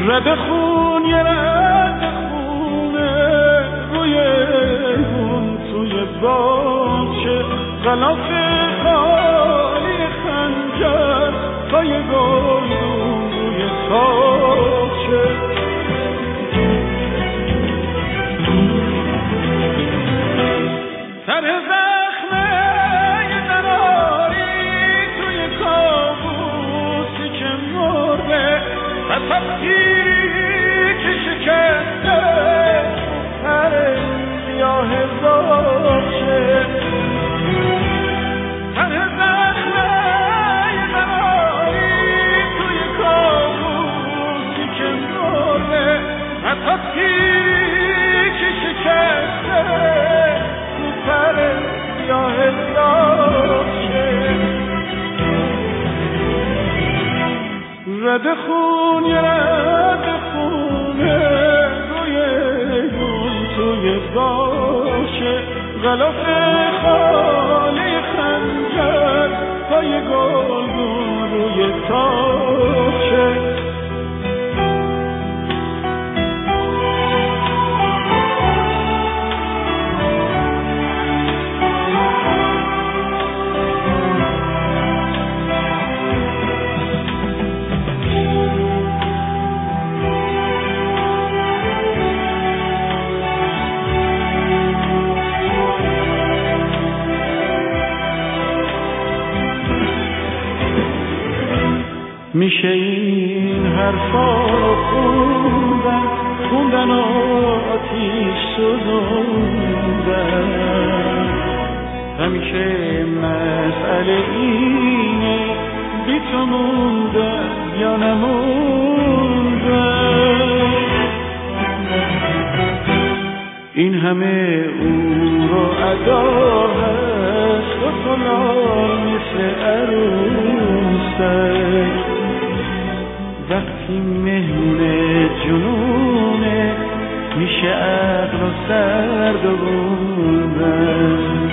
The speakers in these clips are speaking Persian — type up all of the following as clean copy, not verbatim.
رد خون یه رد خونه روی اون توی باغچه غلاف خالی خنجر پای گلدون روی تاقچه سر زخمه یه دراری توی کابوسی که مرده تصویری که شکسته سر سیاه زاغچه سر زخمه یه دراری توی کابوسی که مرده تصویری که شکسته سر سیاه زاغچه رد خون یه رد خونه روی ایوون توی باغچه غلاف خالی خنجر پای گلدون روی تاقچه میشه این حرفا رو خوندن و آتیش سوزوندن همیشه مسئله اینه بی تو موندن یا نموندن این همه اون رو ادا هست و طلال مثل عروسک وقتی مهمون جنونه میشه عقل و سرد و بودن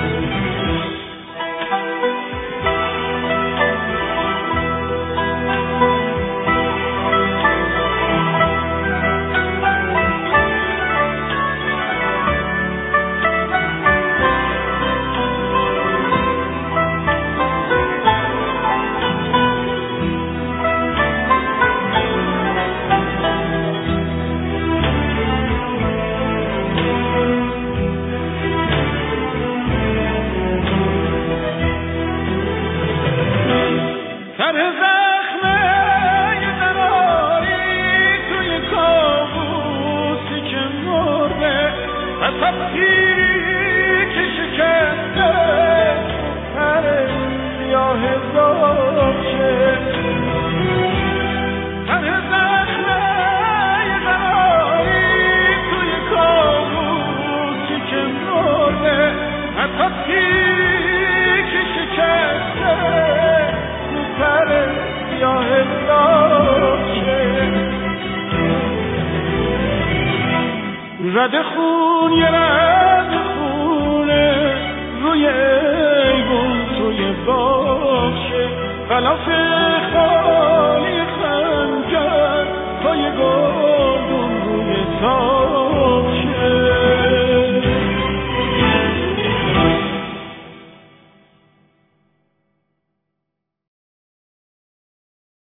رد خون یه رد خونه روی ایوون توی باغچه غلاف خالی خنجر پای گلدون روی تاقچه